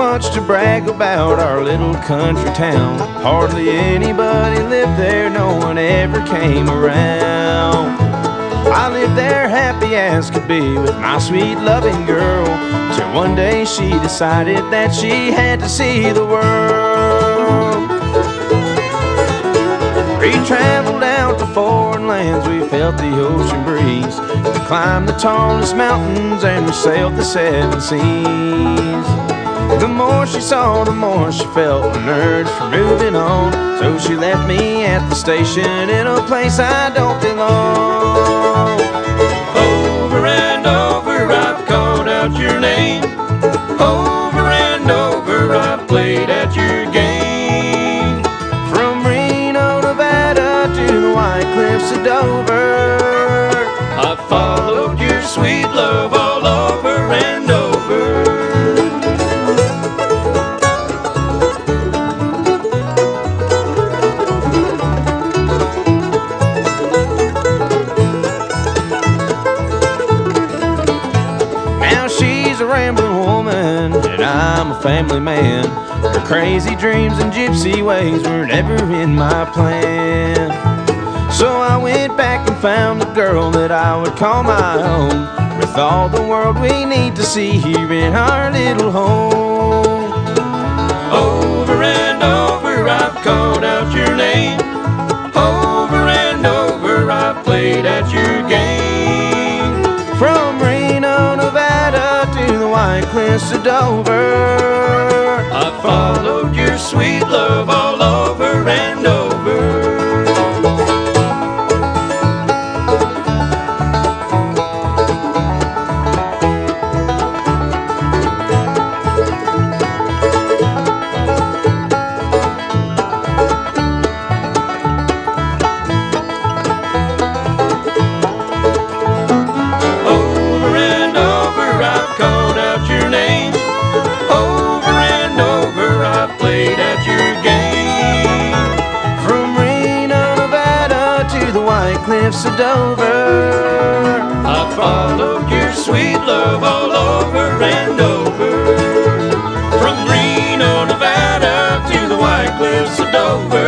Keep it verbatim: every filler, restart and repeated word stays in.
much to brag about our little country town. Hardly anybody lived there, no one ever came around. I lived there happy as could be with my sweet loving girl, till one day she decided that she had to see the world. We traveled out to foreign lands, we felt the ocean breeze, we climbed the tallest mountains and we sailed the seven seas. The more she saw, the more she felt an urge for moving on, so she left me at the station in a place I don't belong. Over and over I've called out your name, over and over I've played at your game. From Reno, Nevada to the White Cliffs of Dover, I followed your sweet love all over and over. Now she's a rambling woman and I'm a family man. Her crazy dreams and gypsy ways were never in my plan. So I went back and found a girl that I would call my own, with all the world we need to see here in our little home. Over and over I've called out your name, over and over I've played at your game. From Reno, Nevada to the White Cliffs of Dover, I followed your sweet love all over and over. Cliffs of Dover, I followed your sweet love all over and over. From Reno, Nevada to the White Cliffs of Dover.